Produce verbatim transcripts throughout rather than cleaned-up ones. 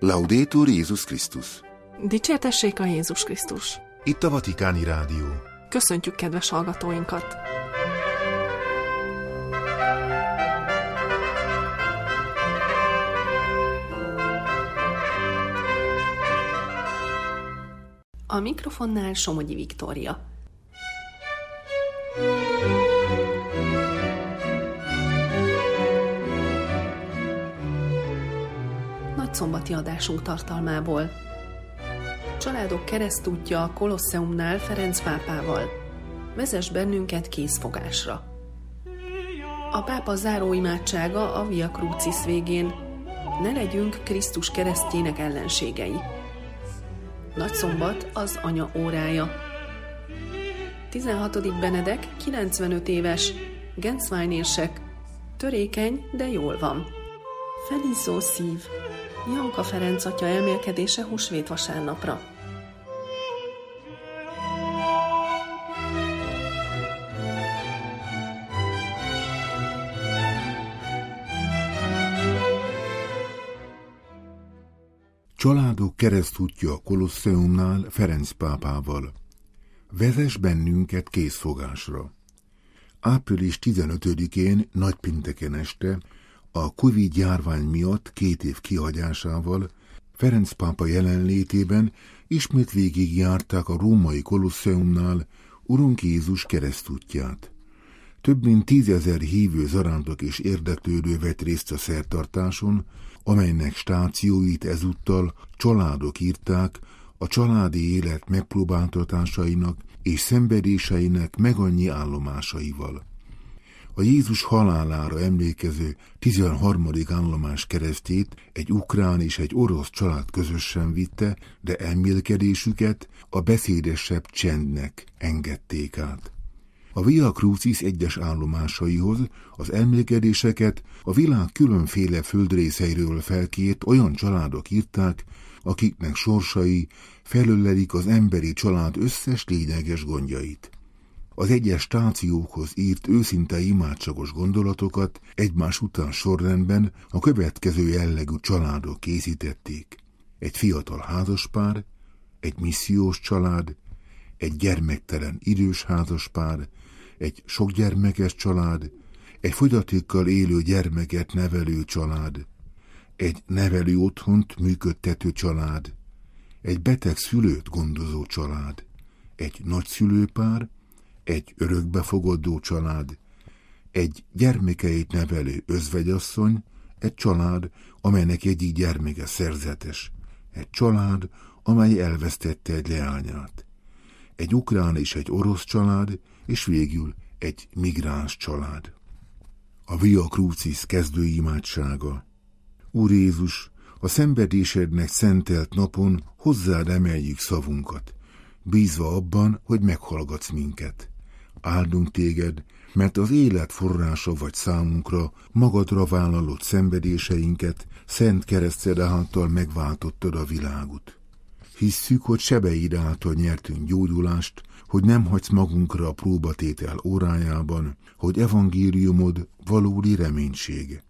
Laudetur Jézus Krisztus. Dicsértessék a Jézus Krisztus. Itt a Vatikáni Rádió. Köszöntjük kedves hallgatóinkat! A mikrofonnál Somogyi Viktória. Nagyszombati adásunk tartalmából. Családok keresztútja a Kolosseumnál Ferenc pápával. Vezess bennünket készfogásra. A pápa záróimádsága a Via Crucis végén. Ne legyünk Krisztus keresztjének ellenségei. Nagyszombat az anya órája. tizenhatodik Benedek, kilencvenöt éves, Genswein-érsek, törékeny, de jól van. Felizzó szív, Janka Ferenc atya elmélkedése húsvét vasárnapra. Családok keresztútja a Kolosseumnál Ferenc pápával. Vezess bennünket készfogásra. április tizenötödikén nagypénteken este a Covid járvány miatt két év kihagyásával Ferenc pápa jelenlétében ismét végigjárták a római Kolosseumnál Urunk Jézus keresztútját. Több mint tízezer hívő zarándok és érdeklődő vett részt a szertartáson, amelynek stációit ezúttal családok írták a családi élet megpróbáltatásainak és szenvedéseinek megannyi állomásaival. A Jézus halálára emlékező tizenharmadik állomás keresztjét egy ukrán és egy orosz család közösen vitte, de elmélkedésüket a beszédesebb csendnek engedték át. A Via Crucis egyes állomásaihoz az emlékedéseket a világ különféle földrészeiről felkért olyan családok írták, akiknek sorsai felölelik az emberi család összes lényeges gondjait. Az egyes stációkhoz írt őszinte imádságos gondolatokat egymás után sorrendben a következő jellegű családok készítették. Egy fiatal házaspár, egy missziós család, egy gyermektelen idős házaspár, egy sokgyermekes család, egy fogyatékkal élő gyermeket nevelő család, egy nevelő otthont működtető család, egy beteg szülőt gondozó család, egy nagyszülőpár, egy örökbefogadó család, egy gyermekeit nevelő özvegyasszony, egy család, amelynek egyik gyermeke szerzetes, egy család, amely elvesztette egy leányát, egy ukrán és egy orosz család, és végül egy migráns család. A Via Crucis kezdő imádsága. Úr Jézus, a szenvedésednek szentelt napon hozzád emeljük szavunkat, bízva abban, hogy meghallgatsz minket. Áldunk téged, mert az élet forrása vagy számunkra, magadra vállalott szenvedéseinket, szent kereszted által megváltottad a világot. Hisszük, hogy sebeid által nyertünk gyógyulást, hogy nem hagysz magunkra a próbatétel órájában, hogy evangéliumod valódi reménysége.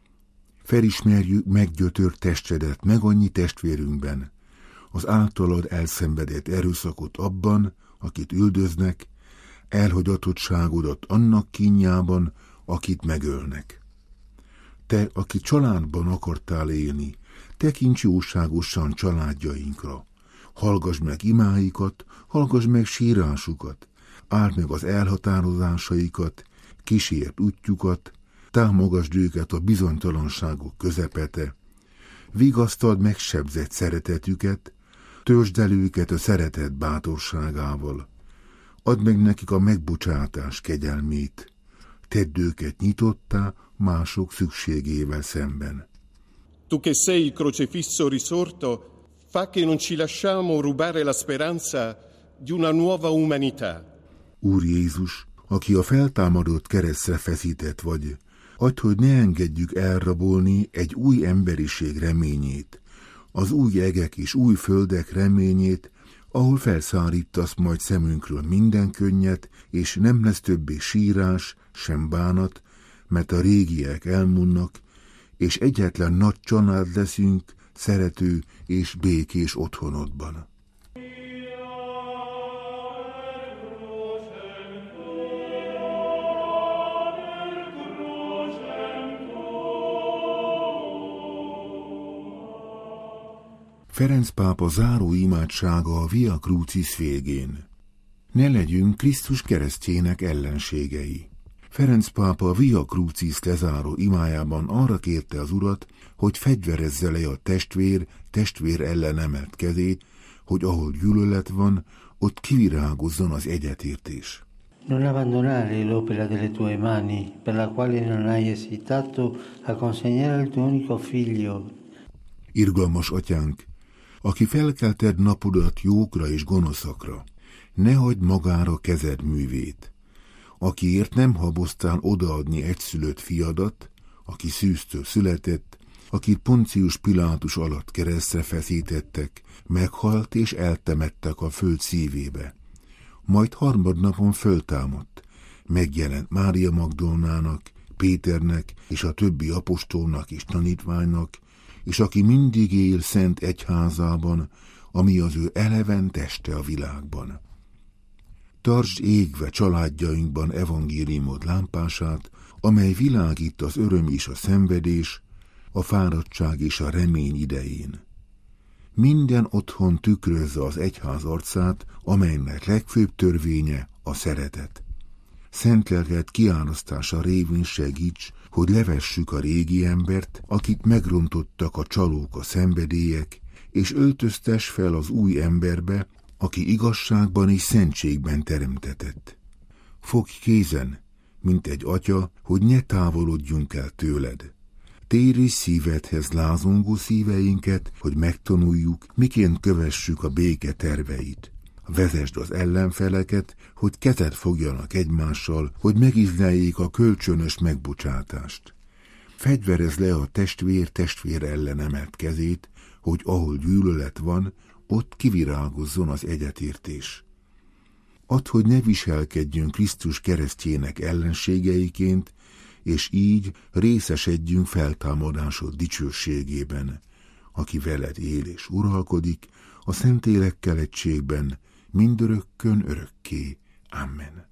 Felismerjük meggyötört testedet meg annyi testvérünkben, az általad elszenvedett erőszakot abban, akit üldöznek, elhagyatottságodat annak kínjában, akit megölnek. Te, aki családban akartál élni, tekints jóságosan családjainkra. Hallgass meg imáikat, hallgass meg sírásukat, áld meg az elhatározásaikat, kísért útjukat, támogasd őket a bizonytalanságok közepete, vigasztald megsebzett szeretetüket, töltsd el őket a szeretet bátorságával, add meg nekik a megbocsátás kegyelmét, tedd őket nyitottá mások szükségével szemben. Tu che sei il crocifisso risorto, fa che non ci lasciamo rubare la speranza di una nuova umanità. Úr Jézus, aki a feltámadott keresztre feszített vagy, add, hogy ne engedjük elrabolni egy új emberiség reményét, az új egek és új földek reményét, ahol felszárítasz majd szemünkről minden könnyet, és nem lesz többé sírás, sem bánat, mert a régiek elmunnak, és egyetlen nagy család leszünk, szerető és békés otthonodban. Ferenc pápa záró imádsága a Via Crucis végén. Ne legyünk Krisztus keresztjének ellenségei. Ferenc pápa a Via Crucis lezáró imájában arra kérte az Urat, hogy fegyverezze le a testvér testvér ellen emelt kezét, hogy ahol gyűlölet van, ott kivirágozzon az egyetértés. Non abbandonare l'opera delle tue mani, per la quale non hai esitato a consegnare il tuo unico figlio. Irgalmas atyánk, aki felkelted napodat jókra és gonoszakra, ne hagyd magára kezed művét. Akiért nem haboztál odaadni egyszülött fiadat, aki szűztől született, akit Poncius Pilátus alatt keresztre feszítettek, meghalt és eltemettek a föld szívébe. Majd harmadnapon föltámadt, megjelent Mária Magdolnának, Péternek és a többi apostolnak és tanítványnak, és aki mindig él szent egyházában, ami az ő eleven teste a világban. Tartsd égve családjainkban evangéliumod lámpását, amely világít az öröm és a szenvedés, a fáradtság és a remény idején. Minden otthon tükrözze az egyház arcát, amelynek legfőbb törvénye a szeretet. Szent lelked kiárasztása révén segíts, hogy levessük a régi embert, akit megrontottak a csalók, a szenvedélyek, és öltöztess fel az új emberbe, aki igazságban és szentségben teremtetett. Fogj kézen, mint egy atya, hogy ne távolodjunk el tőled. Téríts szívedhez lázongó szíveinket, hogy megtanuljuk, miként kövessük a béke terveit. Vezesd az ellenfeleket, hogy kezet fogjanak egymással, hogy megizleljék a kölcsönös megbocsátást. Fegyverezd le a testvér testvér ellen emelt kezét, hogy ahol gyűlölet van, ott kivirágozzon az egyetértés. Add, hogy ne viselkedjünk Krisztus keresztjének ellenségeiként, és így részesedjünk feltámadásod dicsőségében, aki veled él és uralkodik, a Szentlélekkel egységben, mindörökkön örökké. Amen.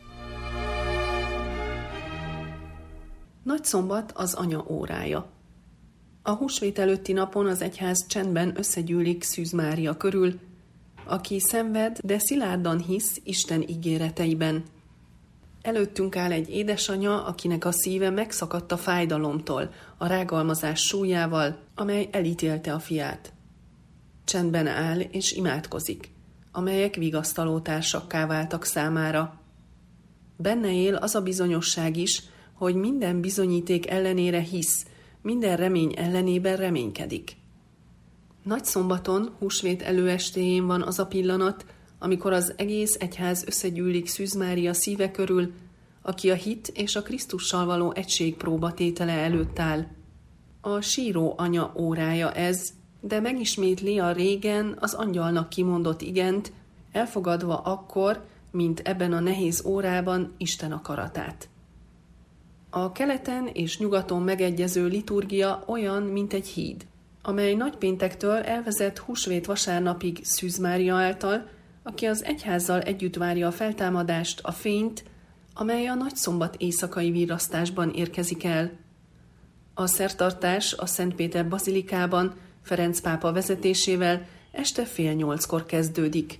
Nagyszombat az Anya órája. A húsvét előtti napon az egyház csendben összegyűlik Szűz Mária körül, aki szenved, de szilárdan hisz Isten ígéreteiben. Előttünk áll egy édesanya, akinek a szíve megszakadt a fájdalomtól, a rágalmazás súlyával, amely elítélte a fiát. Csendben áll és imádkozik, amelyek vigasztaló társakká váltak számára. Benne él az a bizonyosság is, hogy minden bizonyíték ellenére hisz, minden remény ellenében reménykedik. Nagyszombaton, húsvét előestéjén van az a pillanat, amikor az egész egyház összegyűlik Szűz Mária szíve körül, aki a hit és a Krisztussal való egység próbatétele előtt áll. A síró anya órája ez, de megismétli a régen az angyalnak kimondott igent, elfogadva akkor, mint ebben a nehéz órában Isten akaratát. A keleten és nyugaton megegyező liturgia olyan, mint egy híd, amely nagypéntektől elvezet húsvét vasárnapig Szűz Mária által, aki az egyházzal együtt várja a feltámadást, a fényt, amely a nagyszombat éjszakai virrasztásban érkezik el. A szertartás a Szent Péter bazilikában Ferenc pápa vezetésével este fél nyolckor kezdődik.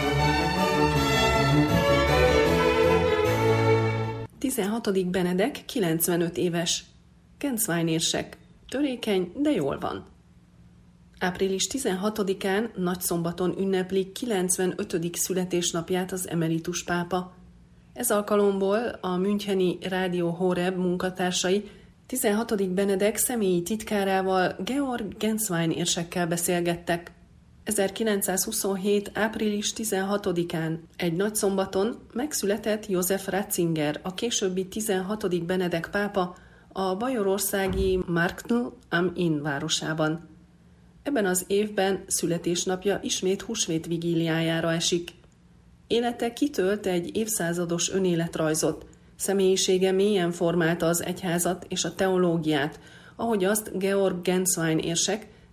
tizenhatodik Benedek kilencvenöt éves. Genswein-érsek. Törékeny, de jól van. április tizenhatodikán nagyszombaton ünneplik kilencvenötödik születésnapját az emeritus pápa. Ez alkalomból a müncheni Rádió Horeb munkatársai tizenhatodik Benedek személyi titkárával, Georg Genswein-érsekkel beszélgettek. ezerkilencszázhuszonhét. április tizenhatodikán, egy nagyszombaton megszületett József Ratzinger, a későbbi tizenhatodik Benedek pápa a bajorországi Marktl am Inn városában. Ebben az évben születésnapja ismét húsvét vigíliájára esik. Élete kitölt egy évszázados önéletrajzot, személyisége mélyen formálta az egyházat és a teológiát, ahogy azt Georg Genswein-érsek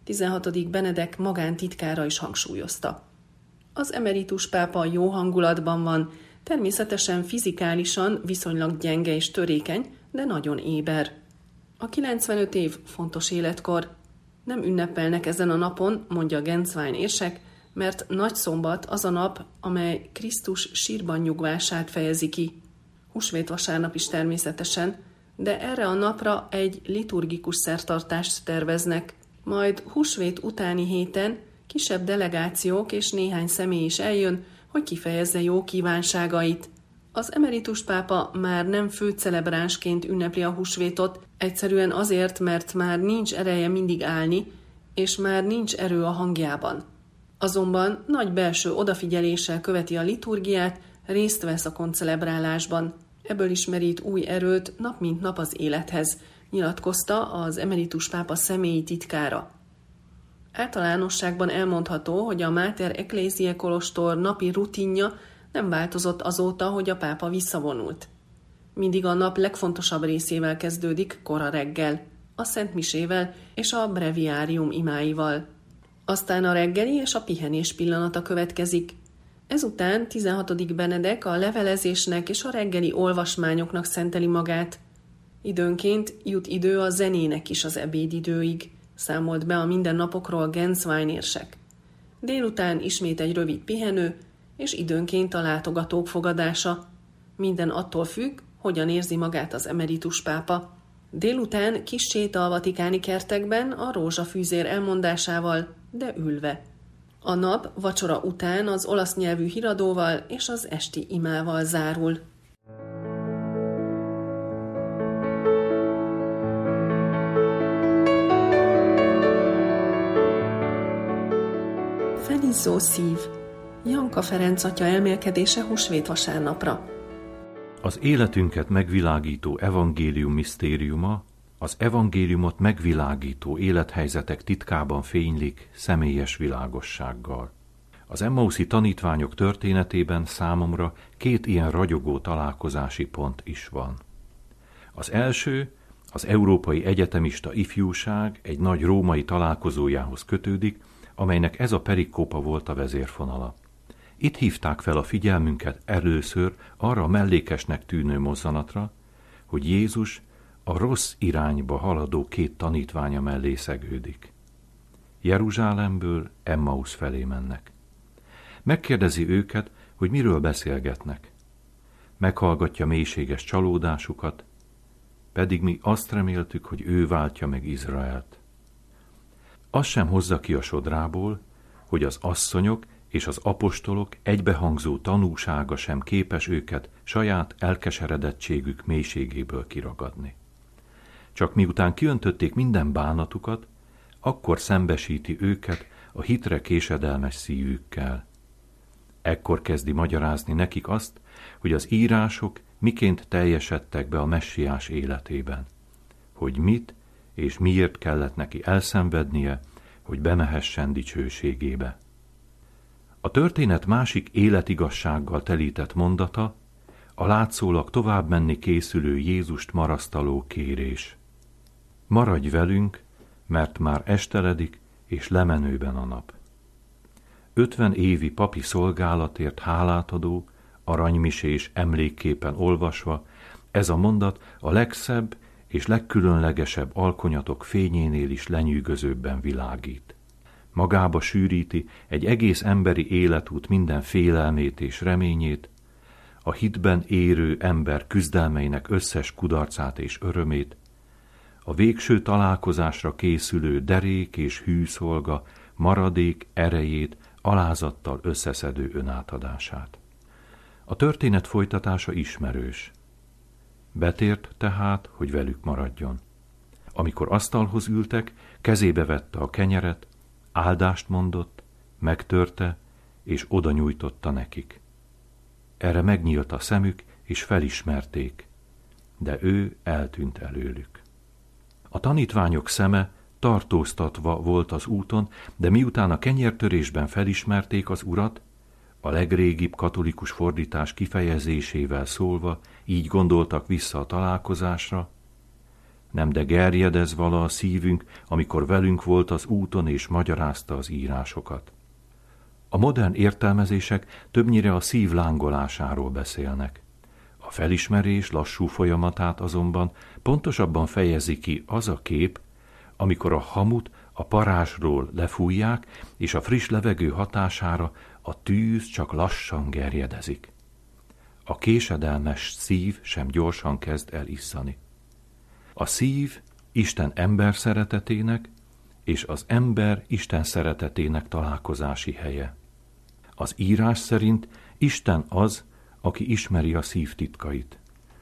tizenhatodik Benedek magántitkára is hangsúlyozta. Az emeritus pápa jó hangulatban van, természetesen fizikálisan viszonylag gyenge és törékeny, de nagyon éber. A kilencvenöt év fontos életkor. Nem ünnepelnek ezen a napon, mondja Genswein érsek, mert nagyszombat az a nap, amely Krisztus sírban nyugvását fejezi ki. Húsvétvasárnap is természetesen, de erre a napra egy liturgikus szertartást terveznek. Majd húsvét utáni héten kisebb delegációk és néhány személy is eljön, hogy kifejezze jó kívánságait. Az emeritus pápa már nem főcelebránsként ünnepli a húsvétot, egyszerűen azért, mert már nincs ereje mindig állni, és már nincs erő a hangjában. Azonban nagy belső odafigyeléssel követi a liturgiát, részt vesz a koncelebrálásban. Ebből is merít új erőt nap mint nap az élethez, nyilatkozta az emeritus pápa személyi titkára. Általánosságban elmondható, hogy a Mater Ecclesiae kolostor napi rutinja nem változott azóta, hogy a pápa visszavonult. Mindig a nap legfontosabb részével kezdődik, kora reggel, a Szent Misével és a breviárium imáival. Aztán a reggeli és a pihenés pillanata következik. Ezután tizenhatodik Benedek a levelezésnek és a reggeli olvasmányoknak szenteli magát. Időnként jut idő a zenének is az ebédidőig, számolt be a mindennapokról Genswein érsek. Délután ismét egy rövid pihenő, és időnként a látogatók fogadása. Minden attól függ, hogyan érzi magát az emeritus pápa. Délután kis séta a vatikáni kertekben a rózsafűzér elmondásával, de ülve. A nap vacsora után az olasz nyelvű híradóval és az esti imával zárul. Felizzó szív. Janka Ferenc atya elmélkedése húsvétvasárnapra. Az életünket megvilágító evangélium misztériuma, az evangéliumot megvilágító élethelyzetek titkában fénylik személyes világossággal. Az emmauszi tanítványok történetében számomra két ilyen ragyogó találkozási pont is van. Az első, az európai egyetemista ifjúság egy nagy római találkozójához kötődik, amelynek ez a perikópa volt a vezérfonala. Itt hívták fel a figyelmünket először arra a mellékesnek tűnő mozzanatra, hogy Jézus a rossz irányba haladó két tanítványa mellé szegődik. Jeruzsálemből Emmaus felé mennek. Megkérdezi őket, hogy miről beszélgetnek. Meghallgatja mélységes csalódásukat, pedig mi azt reméltük, hogy ő váltja meg Izraelt. Azt sem hozza ki a sodrából, hogy az asszonyok és az apostolok egybehangzó tanúsága sem képes őket saját elkeseredettségük mélységéből kiragadni. Csak miután kiöntötték minden bánatukat, akkor szembesíti őket a hitre késedelmes szívükkel. Ekkor kezdi magyarázni nekik azt, hogy az írások miként teljesedtek be a messiás életében, hogy mit és miért kellett neki elszenvednie, hogy bemehessen dicsőségébe. A történet másik életigassággal telített mondata a látszólag tovább menni készülő Jézust marasztaló kérés. Maradj velünk, mert már esteledik és lemenőben a nap. Ötven évi papi szolgálatért hálát adó, aranymisés emlékképpen olvasva, ez a mondat a legszebb és legkülönlegesebb alkonyatok fényénél is lenyűgözőbben világít. Magába sűríti egy egész emberi életút minden félelmét és reményét, a hitben érő ember küzdelmeinek összes kudarcát és örömét, a végső találkozásra készülő derék és hűszolga maradék erejét alázattal összeszedő önátadását. A történet folytatása ismerős. Betért tehát, hogy velük maradjon. Amikor asztalhoz ültek, kezébe vette a kenyeret, áldást mondott, megtörte, és oda nyújtotta nekik. Erre megnyílt a szemük, és felismerték, de ő eltűnt előlük. A tanítványok szeme tartóztatva volt az úton, de miután a kenyértörésben felismerték az urat, a legrégibb katolikus fordítás kifejezésével szólva így gondoltak vissza a találkozásra, Nem de gerjedez vala a szívünk, amikor velünk volt az úton és magyarázta az írásokat. A modern értelmezések többnyire a szív lángolásáról beszélnek. A felismerés lassú folyamatát azonban pontosabban fejezi ki az a kép, amikor a hamut a parázsról lefújják, és a friss levegő hatására a tűz csak lassan gerjedezik. A késedelmes szív sem gyorsan kezd el isszani. A szív Isten ember szeretetének és az ember Isten szeretetének találkozási helye. Az írás szerint Isten az, aki ismeri a szív titkait.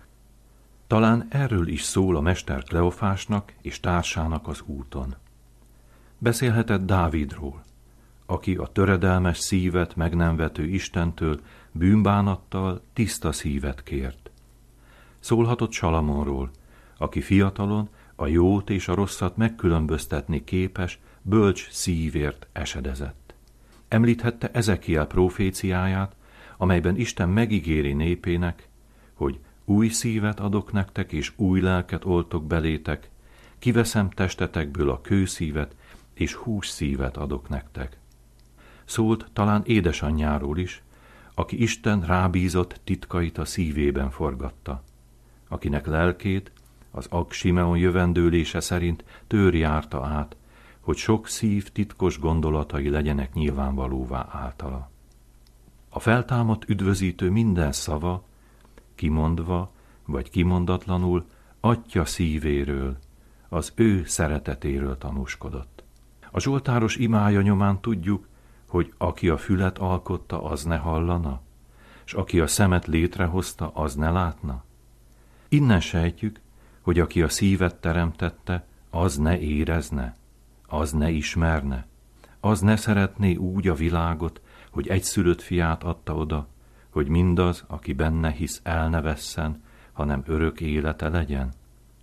Talán erről is szól a mester Kleofásnak és társának az úton. Beszélhetett Dávidról, aki a töredelmes szívet meg nem vető Istentől bűnbánattal tiszta szívet kért. Szólhatott Salamonról, aki fiatalon a jót és a rosszat megkülönböztetni képes, bölcs szívért esedezett. Említhette Ezekiel proféciáját, amelyben Isten megígéri népének, hogy új szívet adok nektek, és új lelket oltok belétek, kiveszem testetekből a kőszívet, és hús szívet adok nektek. Szólt talán édesanyjáról is, aki Isten rábízott titkait a szívében forgatta, akinek lelkét az Ag Simeon jövendőlése szerint tőr járta át, hogy sok szív titkos gondolatai legyenek nyilvánvalóvá általa. A feltámadt üdvözítő minden szava, kimondva vagy kimondatlanul, Atya szívéről, az ő szeretetéről tanúskodott. A zsoltáros imája nyomán tudjuk, hogy aki a fület alkotta, az ne hallana, s aki a szemet létrehozta, az ne látna. Innen sejtjük, hogy aki a szívet teremtette, az ne érezne, az ne ismerne, az ne szeretné úgy a világot, hogy egyszülött fiát adta oda, hogy mindaz, aki benne hisz, el ne vesszen, hanem örök élete legyen.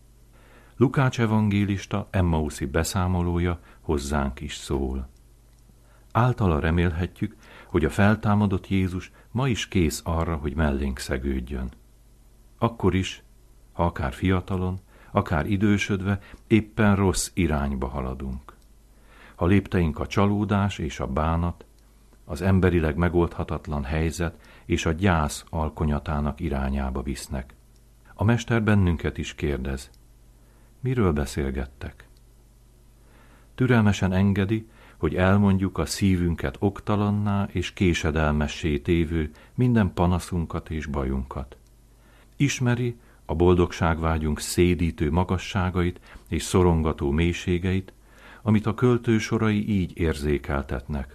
Lukács evangélista emmauszi beszámolója hozzánk is szól. Általa remélhetjük, hogy a feltámadott Jézus ma is kész arra, hogy mellénk szegődjön. Akkor is, ha akár fiatalon, akár idősödve éppen rossz irányba haladunk. Ha lépteink a csalódás és a bánat, az emberileg megoldhatatlan helyzet és a gyász alkonyatának irányába visznek. A mester bennünket is kérdez, miről beszélgettek? Türelmesen engedi, hogy elmondjuk a szívünket oktalanná és késedelmessé tévő minden panaszunkat és bajunkat. Ismeri a boldogságvágyunk szédítő magasságait és szorongató mélységeit, amit a költő sorai így érzékeltetnek.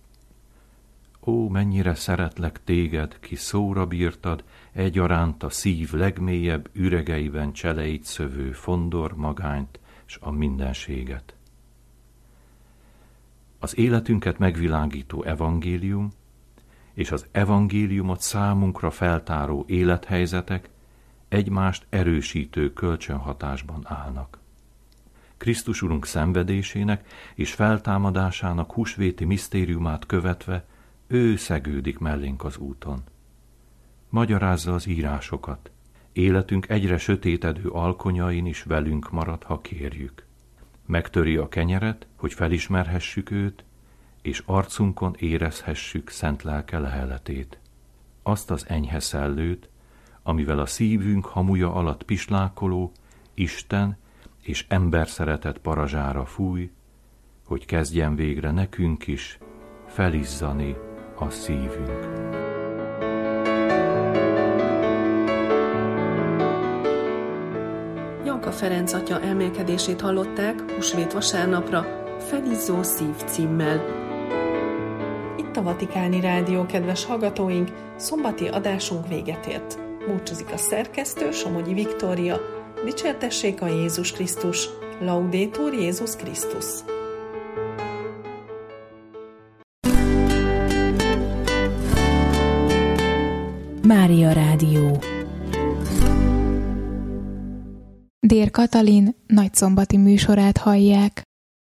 Ó, mennyire szeretlek téged, ki szóra bírtad, egyaránt a szív legmélyebb üregeiben cseleit szövő fondor magányt s a mindenséget. Az életünket megvilágító evangélium és az evangéliumot számunkra feltáró élethelyzetek egymást erősítő kölcsönhatásban állnak. Krisztus Urunk szenvedésének és feltámadásának húsvéti misztériumát követve ő szegődik mellénk az úton. Magyarázza az írásokat, életünk egyre sötétedő alkonyain is velünk marad, ha kérjük. Megtöri a kenyeret, hogy felismerhessük őt, és arcunkon érezhessük szent lelke leheletét. Azt az enyhe szellőt, amivel a szívünk hamuja alatt pislákoló Isten és ember szeretet parazsára fúj, hogy kezdjen végre nekünk is felizzani a szívünk. Janka Ferenc atya elmélkedését hallották húsvét vasárnapra Felizzó szív címmel. Itt a Vatikáni Rádió, kedves hallgatóink, szombati adásunk véget ért. Búcsúzik a szerkesztő, Somogyi Viktória. Dicsértessék a Jézus Krisztus! Laudétur Jézus Krisztus! Mária Rádió. Dér Katalin nagyszombati műsorát hallják.